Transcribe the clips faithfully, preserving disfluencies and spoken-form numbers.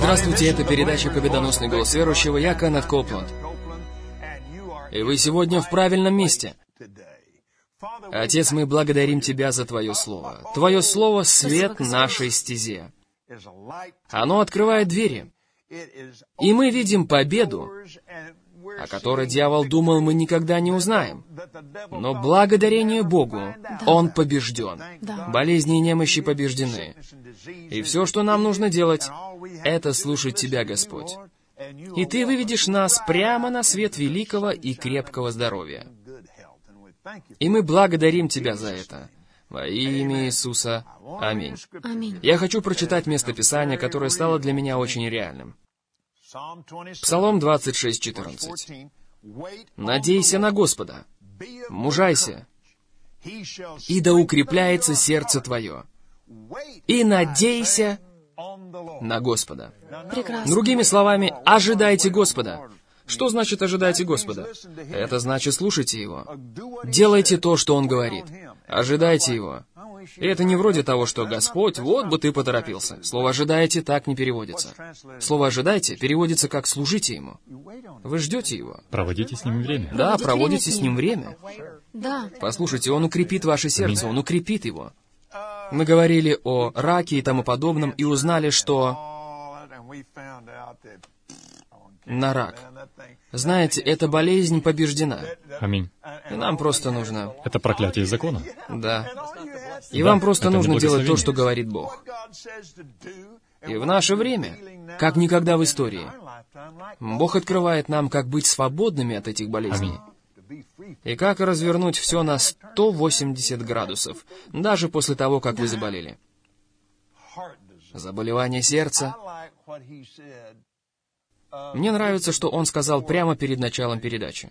Здравствуйте, это передача «Победоносный голос верующего». Я Кеннет Копланд. И вы сегодня в правильном месте. Отец, мы благодарим Тебя за Твое Слово. Твое Слово — свет нашей стезе. Оно открывает двери. И мы видим победу, о которой дьявол думал, мы никогда не узнаем. Но благодарение Богу, Он побежден. Да. Болезни и немощи побеждены. И все, что нам нужно делать, это слушать Тебя, Господь. И Ты выведешь нас прямо на свет великого и крепкого здоровья. И мы благодарим Тебя за это. Во имя Иисуса. Аминь. Аминь. Я хочу прочитать место Писания, которое стало для меня очень реальным. Псалом двадцать шесть, четырнадцать. «Надейся на Господа, мужайся, и да укрепляется сердце твое, и надейся на Господа». Прекрасно. Другими словами, ожидайте Господа. Что значит «ожидайте Господа»? Это значит слушайте Его. Делайте то, что Он говорит. Ожидайте Его. И это не вроде того, что «Господь, вот бы ты поторопился». Слово «ожидайте» так не переводится. Слово «ожидайте» переводится как «служите Ему». Вы ждете Его. Проводите с Ним время. Да, Проводите проводите время с с Ним Ним. время. Да. Послушайте, Он укрепит ваше сердце, Он укрепит его. Мы говорили о раке и тому подобном, и узнали, что на рак. Знаете, эта болезнь побеждена. Аминь. И нам просто нужно... Это проклятие закона. Да. И Да, вам просто это нужно не делать то, благословение. что говорит Бог. И в наше время, как никогда в истории, Бог открывает нам, как быть свободными от этих болезней. И как развернуть все на сто восемьдесят градусов, даже после того, как вы заболели. Заболевание сердца. Мне нравится, что он сказал прямо перед началом передачи.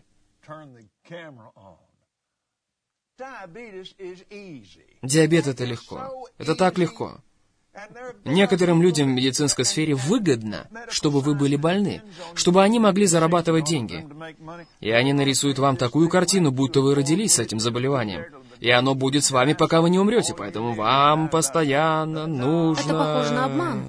Диабет — это легко. Это так легко. Некоторым людям в медицинской сфере выгодно, чтобы вы были больны, чтобы они могли зарабатывать деньги. И они нарисуют вам такую картину, будто вы родились с этим заболеванием. И оно будет с вами, пока вы не умрете, поэтому вам постоянно нужно... Это похоже на обман.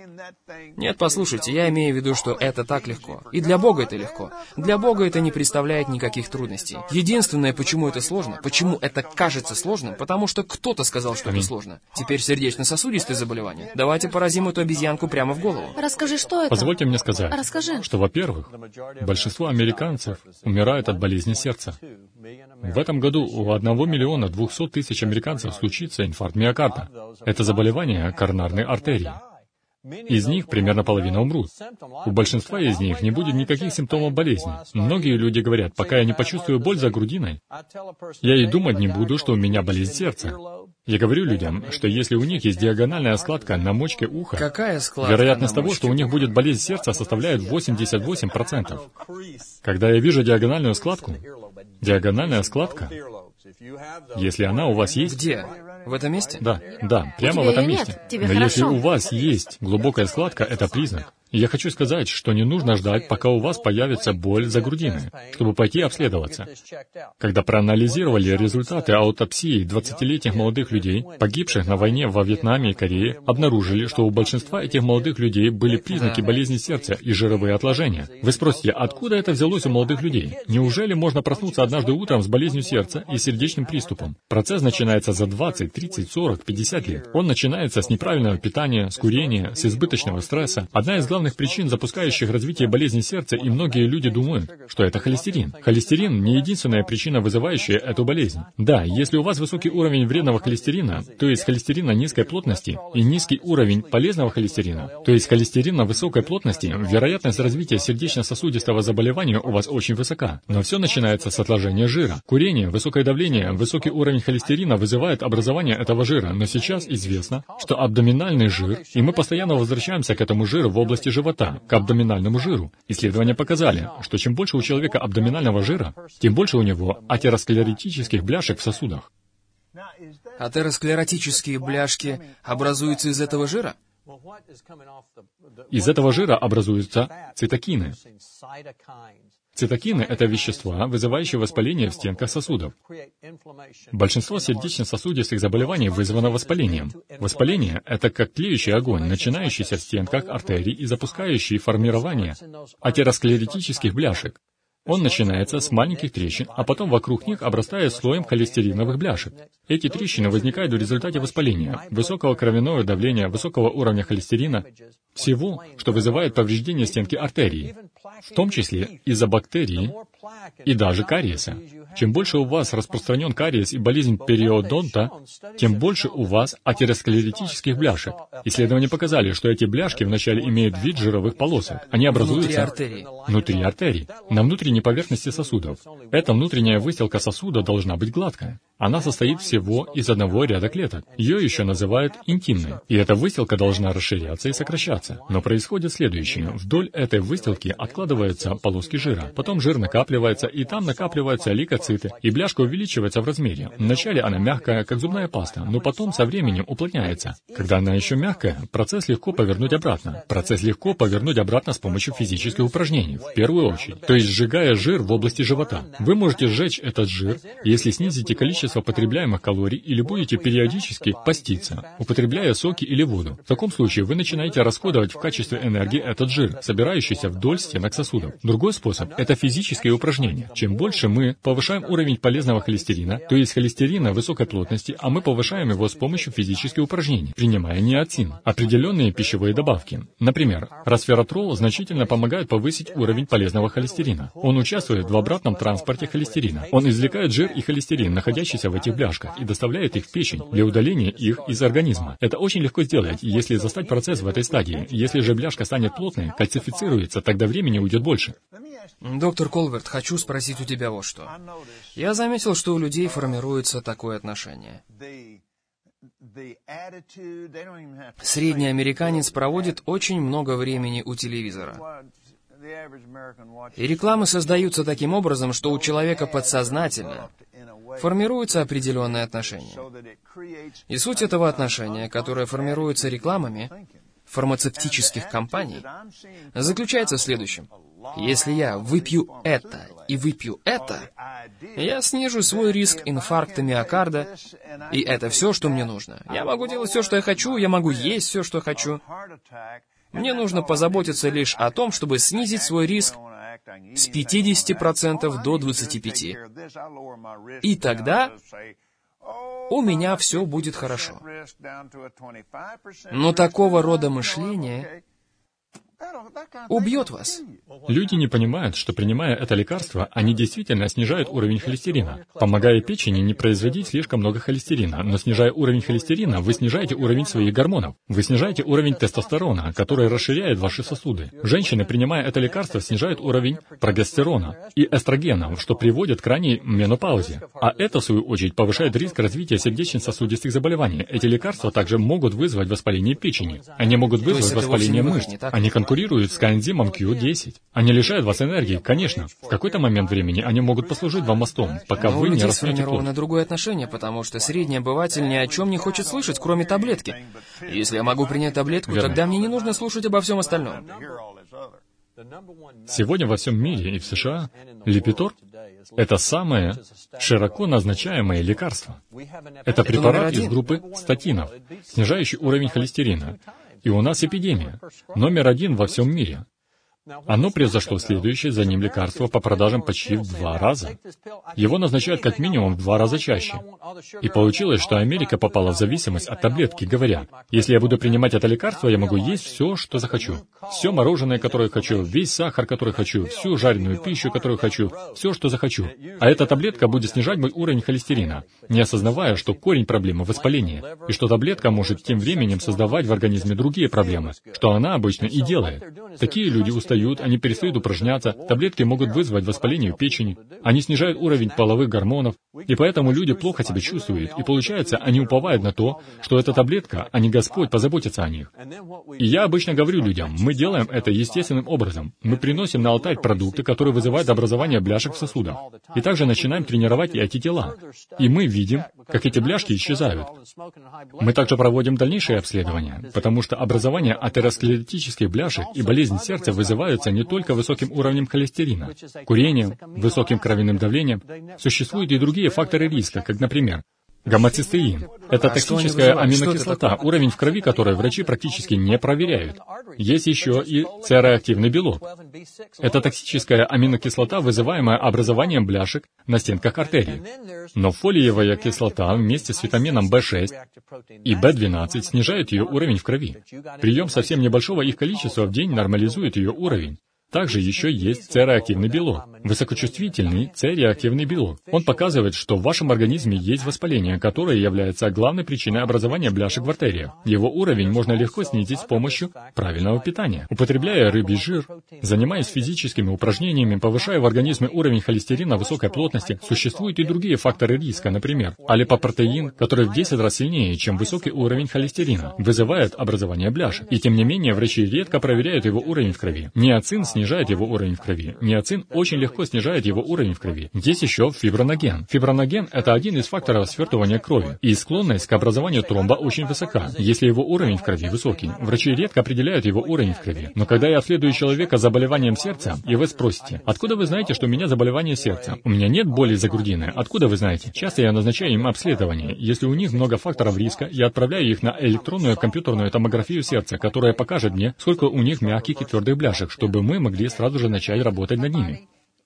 Нет, послушайте, я имею в виду, что это так легко. И для Бога это легко. Для Бога это не представляет никаких трудностей. Единственное, почему это сложно, почему это кажется сложным, потому что кто-то сказал, что это сложно. Теперь сердечно-сосудистые заболевания. Давайте поразим эту обезьянку прямо в голову. Расскажи, что это? Позвольте мне сказать, Расскажи. что, во-первых, большинство американцев умирают от болезни сердца. В этом году у одного миллиона двухсот тысяч американцев случится инфаркт миокарда. Это заболевание коронарной артерии. Из них примерно половина умрут. У большинства из них не будет никаких симптомов болезни. Многие люди говорят, пока я не почувствую боль за грудиной, я и думать не буду, что у меня болезнь сердца. Я говорю людям, что если у них есть диагональная складка на мочке уха, Какая складка вероятность на того, что у мочке них будет болезнь сердца, составляет восемьдесят восемь процентов. Когда я вижу диагональную складку, диагональная складка, если она у вас есть... Где? В этом месте? Да, да, прямо тебя в этом её месте. нет, тебе Но если хорошо. у вас есть глубокая складка, это признак. И я хочу сказать, что не нужно ждать, пока у вас появится боль за грудиной, чтобы пойти обследоваться. Когда проанализировали результаты аутопсии двадцатилетних молодых людей, погибших на войне во Вьетнаме и Корее, обнаружили, что у большинства этих молодых людей были признаки болезни сердца и жировые отложения. Вы спросите, откуда это взялось у молодых людей? Неужели можно проснуться однажды утром с болезнью сердца и сердечным приступом? Процесс начинается за двадцать, тридцать, сорок, пятьдесят лет. Он начинается с неправильного питания, с курения, с избыточного стресса. Одна из главных причин, запускающих развитие болезни сердца, и многие люди думают, что это холестерин. Холестерин не единственная причина, вызывающая эту болезнь. Да, если у вас высокий уровень вредного холестерина, то есть холестерина низкой плотности, и низкий уровень полезного холестерина, то есть холестерина высокой плотности, вероятность развития сердечно-сосудистого заболевания у вас очень высока. Но все начинается с отложения жира. Курение, высокое давление, высокий уровень холестерина вызывает образование этого жира, но сейчас известно, что абдоминальный жир, и мы постоянно возвращаемся к этому жиру в области живота, к абдоминальному жиру. Исследования показали, что чем больше у человека абдоминального жира, тем больше у него атеросклеротических бляшек в сосудах. Атеросклеротические бляшки образуются из этого жира? Из этого жира образуются цитокины. Цитокины — это вещества, вызывающие воспаление в стенках сосудов. Большинство сердечно-сосудистых заболеваний вызвано воспалением. Воспаление — это как тлеющий огонь, начинающийся в стенках артерий и запускающий формирование атеросклеротических бляшек. Он начинается с маленьких трещин, а потом вокруг них обрастает слоем холестериновых бляшек. Эти трещины возникают в результате воспаления, высокого кровяного давления, высокого уровня холестерина, всего, что вызывает повреждение стенки артерии, в том числе из-за бактерий и даже кариеса. Чем больше у вас распространен кариес и болезнь периодонта, тем больше у вас атеросклеротических бляшек. Исследования показали, что эти бляшки вначале имеют вид жировых полосок. Они образуются Внутри артерий. внутри артерий, на внутренней поверхности сосудов. Эта внутренняя выстилка сосуда должна быть гладкая. Она состоит всего из одного ряда клеток. Ее еще называют интимной. И эта выстилка должна расширяться и сокращаться. Но происходит следующее. Вдоль этой выстилки откладываются полоски жира. Потом жир накапливается, и там накапливаются лейкоциты, и бляшка увеличивается в размере. Вначале она мягкая, как зубная паста, но потом со временем уплотняется. Когда она еще мягкая, процесс легко повернуть обратно. Процесс легко повернуть обратно с помощью физических упражнений, в первую очередь. То есть сжигая жир в области живота. Вы можете сжечь этот жир, если снизите количество потребляемых калорий или будете периодически поститься, употребляя соки или воду. В таком случае вы начинаете расходовать в качестве энергии этот жир, собирающийся вдоль стенок сосудов. Другой способ — это физические упражнения. Чем больше мы повышаем уровень полезного холестерина, то есть холестерина высокой плотности, а мы повышаем его с помощью физических упражнений, принимая ниацин, определенные пищевые добавки. Например, resveratrol значительно помогает повысить уровень полезного холестерина. Он участвует в обратном транспорте холестерина. Он извлекает жир и холестерин, находящийся в этих бляшках, и доставляет их в печень для удаления их из организма. Это очень легко сделать, если застать процесс в этой стадии. Если же бляшка станет плотной, кальцифицируется, тогда времени уйдет больше. Доктор Колверт, хочу спросить у тебя вот что. Я заметил, что у людей формируется такое отношение. Средний американец проводит очень много времени у телевизора. И рекламы создаются таким образом, что у человека подсознательно формируется определенное отношение. И суть этого отношения, которое формируется рекламами фармацевтических компаний, заключается в следующем. Если я выпью это и выпью это, я снижу свой риск инфаркта миокарда, и это все, что мне нужно. Я могу делать все, что я хочу, я могу есть все, что хочу. Мне нужно позаботиться лишь о том, чтобы снизить свой риск с пятидесяти процентов до двадцати пяти процентов. И тогда у меня все будет хорошо. Но такого рода мышление убьет вас. Люди не понимают, что, принимая это лекарство, они действительно снижают уровень холестерина, помогая печени не производить слишком много холестерина. Но снижая уровень холестерина, вы снижаете уровень своих гормонов. Вы снижаете уровень тестостерона, который расширяет ваши сосуды. Женщины, принимая это лекарство, снижают уровень прогестерона и эстрогена, что приводит к ранней менопаузе. А это, в свою очередь, повышает риск развития сердечно-сосудистых заболеваний. Эти лекарства также могут вызвать воспаление печени. Они могут вызвать воспаление мышц. Они конкурируют с коэнзимом кью десять. Они лишают вас энергии, конечно. В какой-то момент времени они могут послужить вам мостом, пока Но вы у не людей рассмотрите сформировано плод. другое отношение, потому что средний обыватель ни о чем не хочет слышать, кроме таблетки. Если я могу принять таблетку, Верно. тогда мне не нужно слушать обо всем остальном. Сегодня во всем мире и в США Липитор — это самое широко назначаемое лекарство. Это препарат из группы статинов, снижающий уровень холестерина. И у нас эпидемия. Номер один во всем мире. Оно превзошло следующее за ним лекарство по продажам почти в два раза. Его назначают как минимум в два раза чаще. И получилось, что Америка попала в зависимость от таблетки, говоря, если я буду принимать это лекарство, я могу есть все, что захочу. Все мороженое, которое хочу, весь сахар, который хочу, всю жареную пищу, которую хочу, все, что захочу. А эта таблетка будет снижать мой уровень холестерина, не осознавая, что корень проблемы — воспаление, и что таблетка может тем временем создавать в организме другие проблемы, что она обычно и делает. Такие люди устают, они перестают упражняться, таблетки могут вызвать воспаление печени, они снижают уровень половых гормонов, и поэтому люди плохо себя чувствуют, и получается, они уповают на то, что эта таблетка, а не Господь, позаботится о них. И я обычно говорю людям, мы делаем это естественным образом. Мы приносим на алтарь продукты, которые вызывают образование бляшек в сосудах, и также начинаем тренировать и эти тела. И мы видим, как эти бляшки исчезают. Мы также проводим дальнейшие обследования, потому что образование атеросклеротических бляшек и болезнь сердца вызывает вызываются не только высоким уровнем холестерина, курением, высоким кровяным давлением. Существуют и другие факторы риска, как, например, гомоцистеин. Это токсическая аминокислота, уровень в крови которой врачи практически не проверяют. Есть еще и С-реактивный белок. Это токсическая аминокислота, вызываемая образованием бляшек на стенках артерий. Но фолиевая кислота вместе с витамином В шесть и В двенадцать снижают ее уровень в крови. Прием совсем небольшого их количества в день нормализует ее уровень. Также еще есть С-реактивный белок, высокочувствительный С-реактивный белок. Он показывает, что в вашем организме есть воспаление, которое является главной причиной образования бляшек в артериях. Его уровень можно легко снизить с помощью правильного питания. Употребляя рыбий жир, занимаясь физическими упражнениями, повышая в организме уровень холестерина высокой плотности, существуют и другие факторы риска, например, алипопротеин, который в десять раз сильнее, чем высокий уровень холестерина, вызывает образование бляшек. И тем не менее, врачи редко проверяют его уровень в крови. Ниацин снижает снижает его уровень в крови. Ниацин очень легко снижает его уровень в крови. Есть еще фиброноген. Фиброноген — это один из факторов свертывания крови, и склонность к образованию тромба очень высока. Если его уровень в крови высокий, врачи редко определяют его уровень в крови. Но когда я обследую человека с заболеванием сердца, и вы спросите, откуда вы знаете, что у меня заболевание сердца? У меня нет боли за грудиной. Откуда вы знаете? Часто я назначаю им обследование. Если у них много факторов риска, я отправляю их на электронную компьютерную томографию сердца, которая покажет мне, сколько у них мягких и твердых бляшек, чтобы мы могли сразу же начать работать над ними.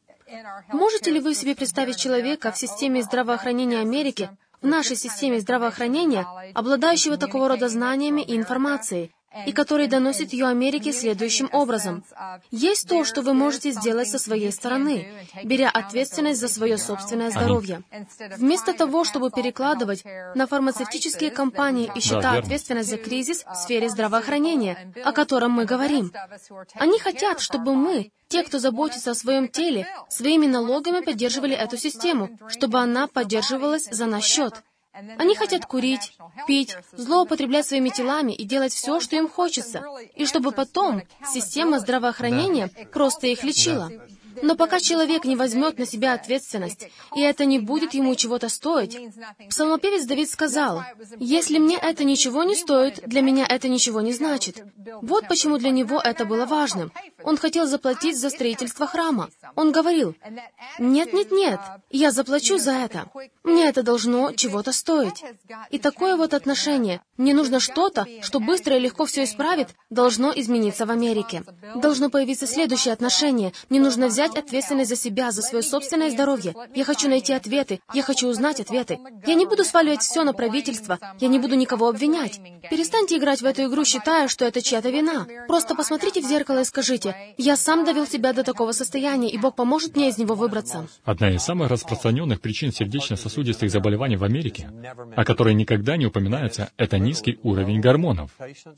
Можете ли вы себе представить человека в системе здравоохранения Америки, в нашей системе здравоохранения, обладающего такого рода знаниями и информацией, и который доносит ее Америке следующим образом? Есть то, что вы можете сделать со своей стороны, беря ответственность за свое собственное здоровье. Вместо того, чтобы перекладывать на фармацевтические компании и счета Да, ответственность за кризис в сфере здравоохранения, о котором мы говорим. Они хотят, чтобы мы, те, кто заботится о своем теле, своими налогами поддерживали эту систему, чтобы она поддерживалась за наш счет. Они хотят курить, пить, злоупотреблять своими телами и делать все, что им хочется, и чтобы потом система здравоохранения просто их лечила. Но пока человек не возьмет на себя ответственность, и это не будет ему чего-то стоить, псалмопевец Давид сказал, «Если мне это ничего не стоит, для меня это ничего не значит». Вот почему для него это было важным. Он хотел заплатить за строительство храма. Он говорил, «Нет, нет, нет, я заплачу за это. Мне это должно чего-то стоить». И такое вот отношение, мне нужно что-то, что быстро и легко все исправит, должно измениться в Америке. Должно появиться следующее отношение. Мне нужно взять ответственность за себя, за свое собственное здоровье. Я хочу найти ответы, я хочу узнать ответы. Я не буду сваливать все на правительство, я не буду никого обвинять. Перестаньте играть в эту игру, считая, что это чья-то вина. Просто посмотрите в зеркало и скажите, я сам довел себя до такого состояния, и Бог поможет мне из него выбраться. Одна из самых распространенных причин сердечно-сосудистых заболеваний в Америке, о которой никогда не упоминается, это низкий уровень гормонов.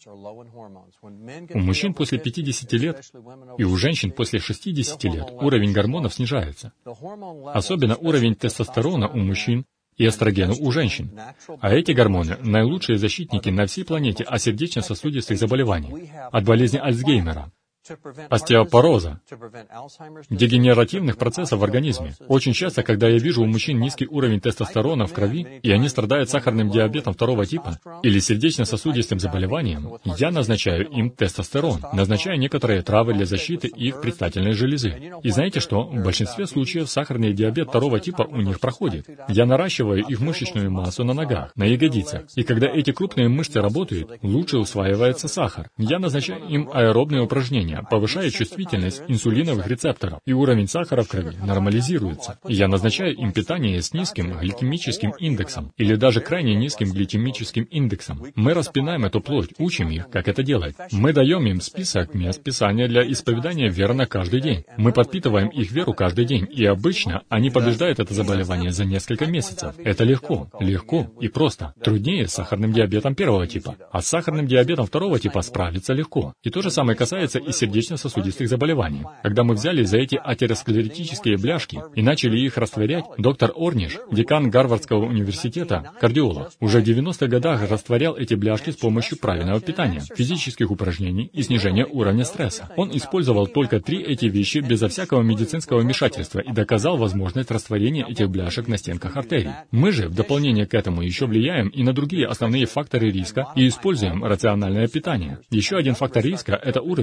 У мужчин после пятидесяти лет и у женщин после шестидесяти лет уровень гормонов снижается. Особенно уровень тестостерона у мужчин и эстрогена у женщин. А эти гормоны — наилучшие защитники на всей планете от сердечно-сосудистых заболеваний, от болезни Альцгеймера, остеопороза, дегенеративных процессов в организме. Очень часто, когда я вижу у мужчин низкий уровень тестостерона в крови, и они страдают сахарным диабетом второго типа или сердечно-сосудистым заболеванием, я назначаю им тестостерон, назначаю некоторые травы для защиты их предстательной железы. И знаете что? В большинстве случаев сахарный диабет второго типа у них проходит. Я наращиваю их мышечную массу на ногах, на ягодицах. И когда эти крупные мышцы работают, лучше усваивается сахар. Я назначаю им аэробные упражнения, повышает чувствительность инсулиновых рецепторов, и уровень сахара в крови нормализируется. И я назначаю им питание с низким гликемическим индексом, или даже крайне низким гликемическим индексом. Мы распинаем эту плоть, учим их, как это делать. Мы даем им список мест Писания для исповедания веры на каждый день. Мы подпитываем их веру каждый день, и обычно они побеждают это заболевание за несколько месяцев. Это легко, легко и просто. Труднее с сахарным диабетом первого типа, а с сахарным диабетом второго типа справиться легко. И то же самое касается и сердечно-сосудистых заболеваний. Когда мы взяли за эти атеросклеротические бляшки и начали их растворять, доктор Орниш, декан Гарвардского университета, кардиолог, уже в девяностых годах растворял эти бляшки с помощью правильного питания, физических упражнений и снижения уровня стресса. Он использовал только три эти вещи безо всякого медицинского вмешательства и доказал возможность растворения этих бляшек на стенках артерий. Мы же, в дополнение к этому, еще влияем и на другие основные факторы риска и используем рациональное питание. Еще один фактор риска — это уровень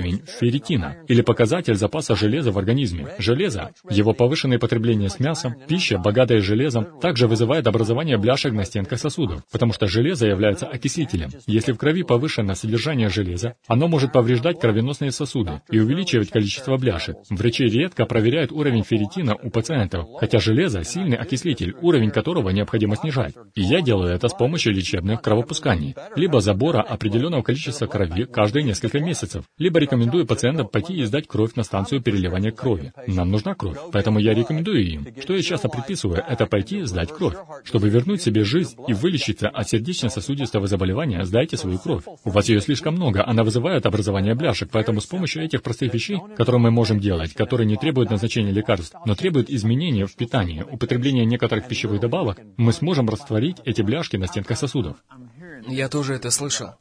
ферритина, или показатель запаса железа в организме. Железо, его повышенное потребление с мясом, пища, богатая железом, также вызывает образование бляшек на стенках сосудов, потому что железо является окислителем. Если в крови повышено содержание железа, оно может повреждать кровеносные сосуды и увеличивать количество бляшек. Врачи редко проверяют уровень ферритина у пациентов, хотя железо — сильный окислитель, уровень которого необходимо снижать. И я делаю это с помощью лечебных кровопусканий, либо забора определенного количества крови каждые несколько месяцев, либо рекомендую пациентам пойти и сдать кровь на станцию переливания крови. Нам нужна кровь, поэтому я рекомендую им. Что я часто предписываю, это пойти сдать кровь. Чтобы вернуть себе жизнь и вылечиться от сердечно-сосудистого заболевания, сдайте свою кровь. У вас ее слишком много, она вызывает образование бляшек, поэтому с помощью этих простых вещей, которые мы можем делать, которые не требуют назначения лекарств, но требуют изменения в питании, употребления некоторых пищевых добавок, мы сможем растворить эти бляшки на стенках сосудов. Я тоже это слышал.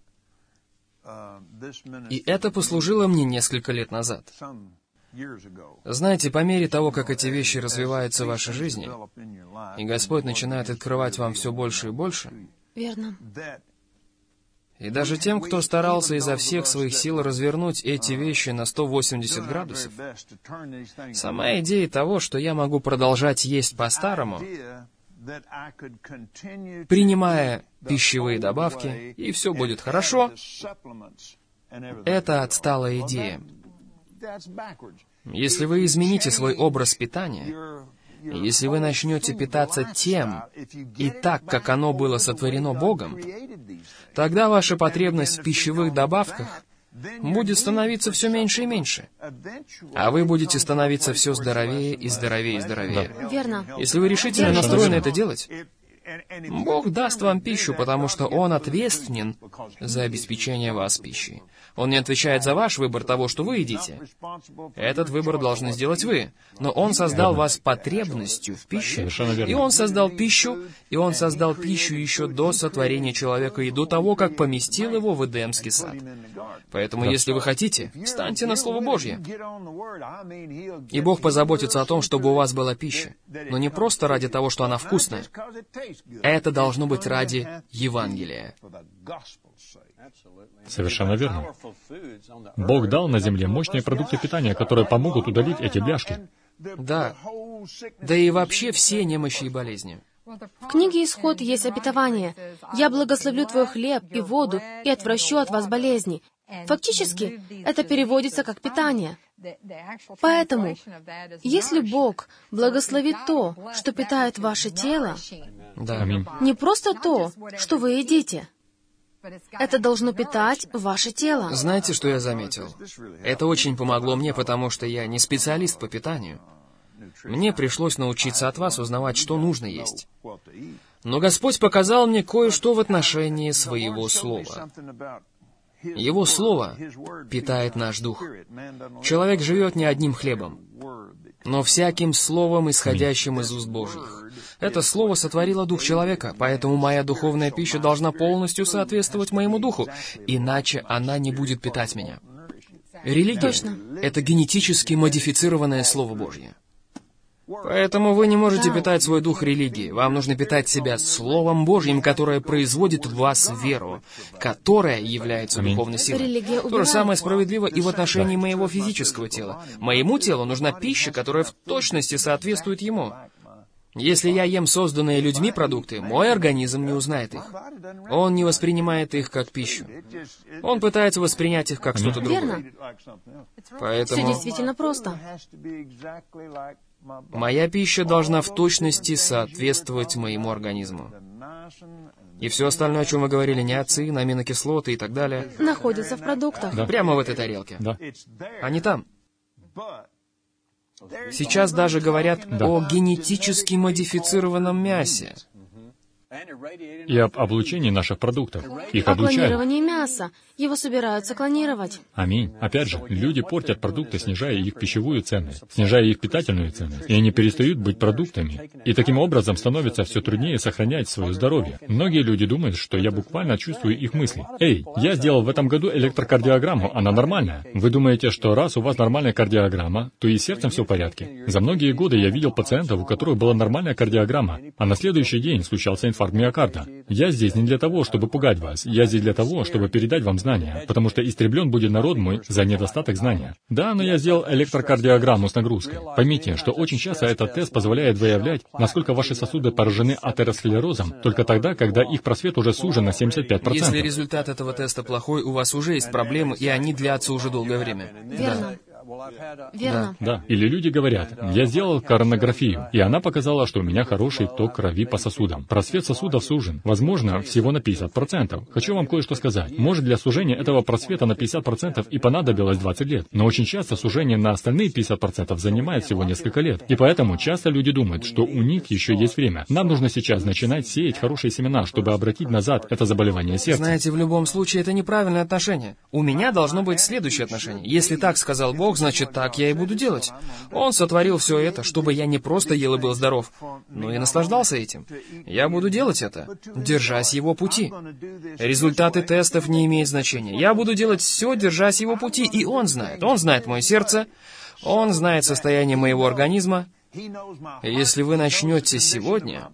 И это послужило мне несколько лет назад. Знаете, по мере того, как эти вещи развиваются в вашей жизни, и Господь начинает открывать вам все больше и больше, Верно. и даже тем, кто старался изо всех своих сил развернуть эти вещи на сто восемьдесят градусов, сама идея того, что я могу продолжать есть по-старому, принимая пищевые добавки, и все будет хорошо, это отсталая идея. Если вы измените свой образ питания, если вы начнете питаться тем и так, как оно было сотворено Богом, тогда ваша потребность в пищевых добавках будет становиться все меньше и меньше. А вы будете становиться все здоровее и здоровее и здоровее. Верно. Если вы решительно настроены это делать, Бог даст вам пищу, потому что Он ответственен за обеспечение вас пищей. Он не отвечает за ваш выбор того, что вы едите. Этот выбор должны сделать вы. Но Он создал вас потребностью в пище, и Он создал пищу, и Он создал пищу еще до сотворения человека и до того, как поместил его в Эдемский сад. Поэтому, если вы хотите, встаньте на Слово Божье. И Бог позаботится о том, чтобы у вас была пища. Но не просто ради того, что она вкусная. Это должно быть ради Евангелия. Совершенно верно. Бог дал на земле мощные продукты питания, которые помогут удалить эти бляшки. Да. Да и вообще все немощи и болезни. В книге «Исход» есть обетование: «Я благословлю твой хлеб и воду, и отвращу от вас болезни». Фактически, это переводится как питание. Поэтому, если Бог благословит то, что питает ваше тело, Да. Аминь. не просто то, что вы едите, это должно питать ваше тело. Знаете, что я заметил? Это очень помогло мне, потому что я не специалист по питанию. Мне пришлось научиться от вас узнавать, что нужно есть. Но Господь показал мне кое-что в отношении Своего Слова. Его Слово питает наш дух. Человек живет не одним хлебом, но всяким словом, исходящим из уст Божьих. Это Слово сотворило дух человека, поэтому моя духовная пища должна полностью соответствовать моему духу, иначе она не будет питать меня. Религия Точно. — это генетически модифицированное Слово Божье. Поэтому вы не можете питать свой дух религией. Вам нужно питать себя Словом Божьим, которое производит в вас веру, которая является Аминь. духовной силой. Религия То же убивает. самое справедливо и в отношении моего физического тела. Моему телу нужна пища, которая в точности соответствует ему. Если я ем созданные людьми продукты, мой организм не узнает их. Он не воспринимает их как пищу. Он пытается воспринять их как что-то другое. Верно. Все Поэтому действительно просто. моя пища должна в точности соответствовать моему организму. И все остальное, о чем вы говорили, неоцин, аминокислоты и так далее, Находится в продуктах. Да. прямо в этой тарелке. Да. Они там. Сейчас даже говорят Да. о генетически модифицированном мясе. И об облучении наших продуктов. Их О облучают. клонировании мяса. Его собираются клонировать. Аминь. Опять же, люди портят продукты, снижая их пищевую ценность, снижая их питательную ценность, и они перестают быть продуктами. И таким образом становится все труднее сохранять свое здоровье. Многие люди думают, что я буквально чувствую их мысли. Эй, я сделал в этом году электрокардиограмму, она нормальная. Вы думаете, что раз у вас нормальная кардиограмма, то и с сердцем все в порядке? За многие годы я видел пациентов, у которых была нормальная кардиограмма, а на следующий день случался инфаркт инфаркт миокарда. Я здесь не для того, чтобы пугать вас. Я здесь для того, чтобы передать вам знания, потому что истреблен будет народ мой за недостаток знания. Да, но я сделал электрокардиограмму с нагрузкой. Поймите, что очень часто этот тест позволяет выявлять, насколько ваши сосуды поражены атеросклерозом, только тогда, когда их просвет уже сужен на семьдесят пять процентов. Если результат этого теста плохой, у вас уже есть проблемы, и они длятся уже долгое время. Верно. Верно. Да. Или люди говорят, я сделал коронографию, и она показала, что у меня хороший ток крови по сосудам. Просвет сосудов сужен. Возможно, всего на пятьдесят процентов. Хочу вам кое-что сказать. Может, для сужения этого просвета на пятьдесят процентов и понадобилось двадцать лет. Но очень часто сужение на остальные пятьдесят процентов занимает всего несколько лет. И поэтому часто люди думают, что у них еще есть время. Нам нужно сейчас начинать сеять хорошие семена, чтобы обратить назад это заболевание сердца. Знаете, в любом случае, это неправильное отношение. У меня должно быть следующее отношение. Если так сказал Бог, значит, так я и буду делать. Он сотворил все это, чтобы я не просто ел и был здоров, но и наслаждался этим. Я буду делать это, держась его пути. Результаты тестов не имеют значения. Я буду делать все, держась его пути, и он знает. Он знает мое сердце, он знает состояние моего организма. И если вы начнете сегодня,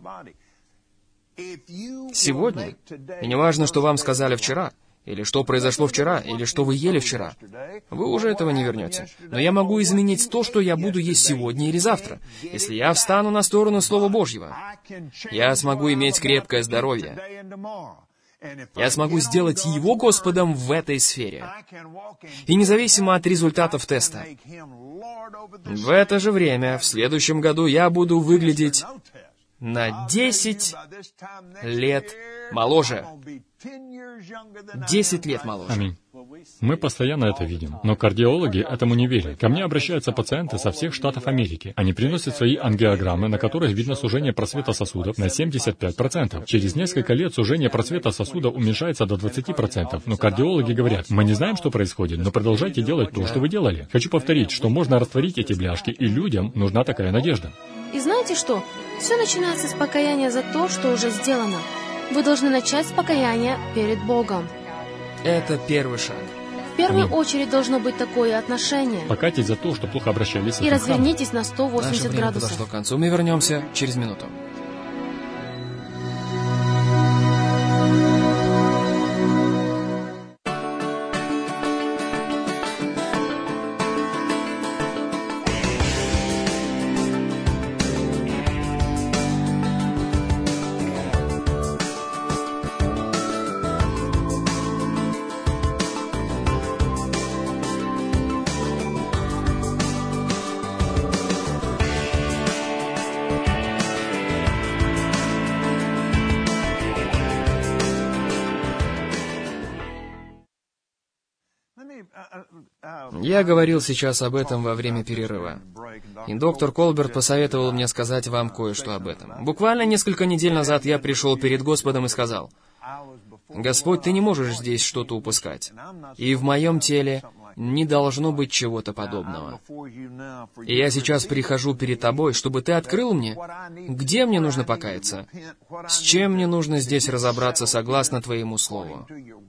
сегодня, и не важно, что вам сказали вчера, или что произошло вчера, или что вы ели вчера, вы уже этого не вернете. Но я могу изменить то, что я буду есть сегодня или завтра. Если я встану на сторону Слова Божьего, я смогу иметь крепкое здоровье. Я смогу сделать Его Господом в этой сфере. И независимо от результатов теста, в это же время, в следующем году, я буду выглядеть на десять лет моложе. Десять лет моложе. Аминь. Мы постоянно это видим, но кардиологи этому не верят. Ко мне обращаются пациенты со всех штатов Америки. Они приносят свои ангиограммы, на которых видно сужение просвета сосудов на семьдесят пять процентов. Через несколько лет сужение просвета сосуда уменьшается до двадцати процентов. Но кардиологи говорят, мы не знаем, что происходит, но продолжайте делать то, что вы делали. Хочу повторить, что можно растворить эти бляшки, и людям нужна такая надежда. И знаете что? Все начинается с покаяния за то, что уже сделано. Вы должны начать с покаяния перед Богом. Это первый шаг. В первую Аминь. очередь должно быть такое отношение. Покайтесь за то, что плохо обращались с И этим развернитесь на сто Наше восемьдесят время градусов. подошло к концу. Мы вернемся через минуту. Я говорил сейчас об этом во время перерыва. И доктор Колберт посоветовал мне сказать вам кое-что об этом. Буквально несколько недель назад я пришел перед Господом и сказал, «Господь, Ты не можешь здесь что-то упускать. И в моем теле не должно быть чего-то подобного. И я сейчас прихожу перед Тобой, чтобы Ты открыл мне, где мне нужно покаяться, с чем мне нужно здесь разобраться согласно Твоему Слову».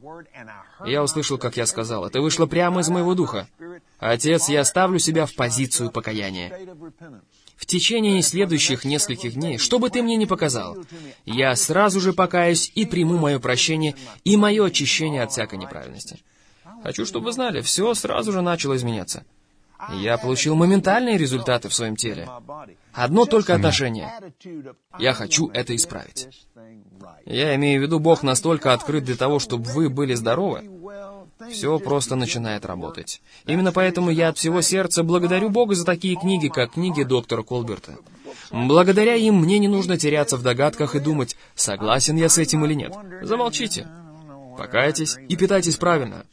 И я услышал, как я сказал, это вышло прямо из моего духа. «Отец, я ставлю себя в позицию покаяния. В течение следующих нескольких дней, что бы Ты мне ни показал, я сразу же покаюсь и приму мое прощение и мое очищение от всякой неправильности». Хочу, чтобы вы знали, все сразу же начало изменяться. Я получил моментальные результаты в своем теле. Одно только отношение. Я хочу это исправить. Я имею в виду, Бог настолько открыт для того, чтобы вы были здоровы. Все просто начинает работать. Именно поэтому я от всего сердца благодарю Бога за такие книги, как книги доктора Колберта. Благодаря им мне не нужно теряться в догадках и думать, согласен я с этим или нет. Замолчите. Покайтесь и питайтесь правильно.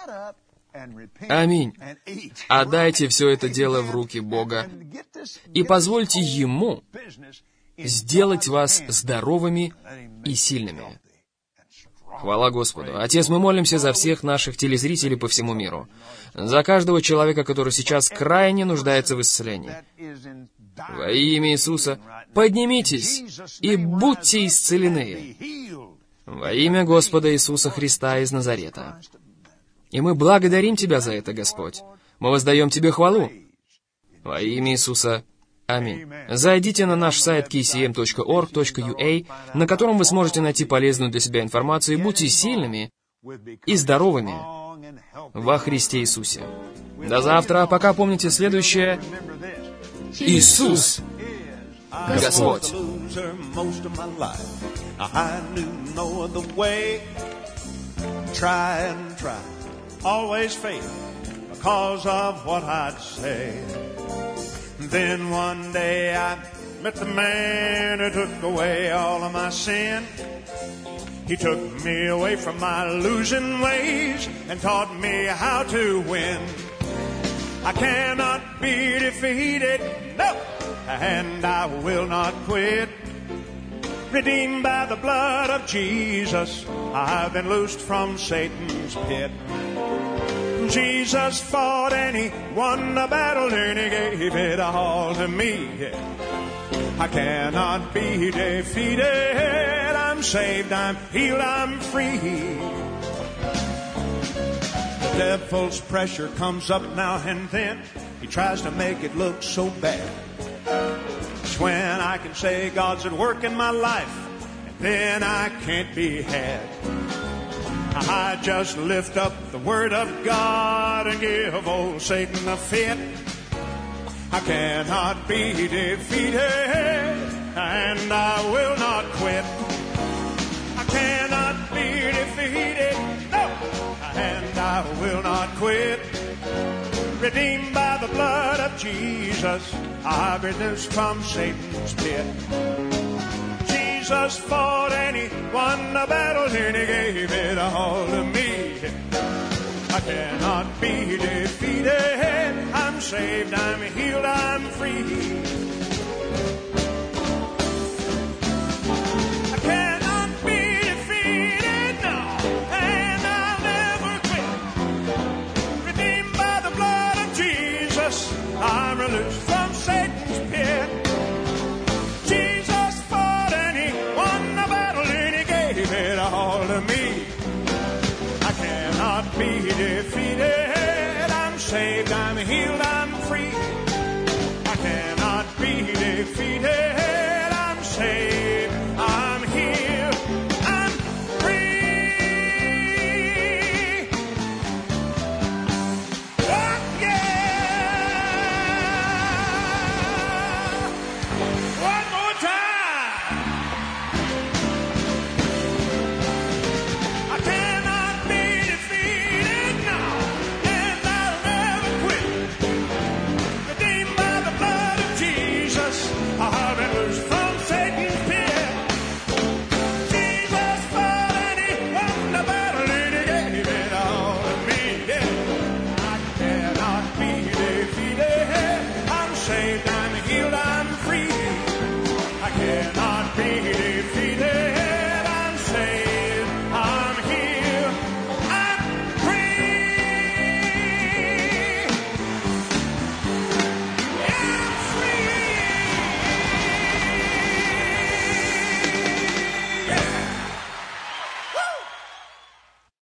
Аминь. Отдайте все это дело в руки Бога и позвольте Ему сделать вас здоровыми и сильными. Хвала Господу. Отец, мы молимся за всех наших телезрителей по всему миру, за каждого человека, который сейчас крайне нуждается в исцелении. Во имя Иисуса поднимитесь и будьте исцелены. Во имя Господа Иисуса Христа из Назарета. И мы благодарим Тебя за это, Господь. Мы воздаем Тебе хвалу. Во имя Иисуса. Аминь. Зайдите на наш сайт кей си эм точка орг точка ю а, на котором вы сможете найти полезную для себя информацию, и будьте сильными и здоровыми во Христе Иисусе. До завтра, а пока помните следующее. Иисус Господь. Then one day I met the man who took away all of my sin. He took me away from my losing ways and taught me how to win. I cannot be defeated, no, and I will not quit. Redeemed by the blood of Jesus, I've been loosed from Satan's pit. Jesus fought and he won the battle and he gave it all to me. I cannot be defeated. I'm saved, I'm healed, I'm free. The devil's pressure comes up now and then. He tries to make it look so bad. It's when I can say God's at work in my life, and then I can't be had. I just lift up the word of God and give old Satan a fit. I cannot be defeated, and I will not quit. I cannot be defeated, no, and I will not quit. Redeemed by the blood of Jesus, I've been loosed from Satan's pit. Jesus fought and he won the battle and he gave it all to me. I cannot be defeated. I'm saved, I'm healed, I'm free. I cannot be defeated, no, and I'll never quit. Redeemed by the blood of Jesus, I'm released from Satan's pit. All to me, I cannot be defeated.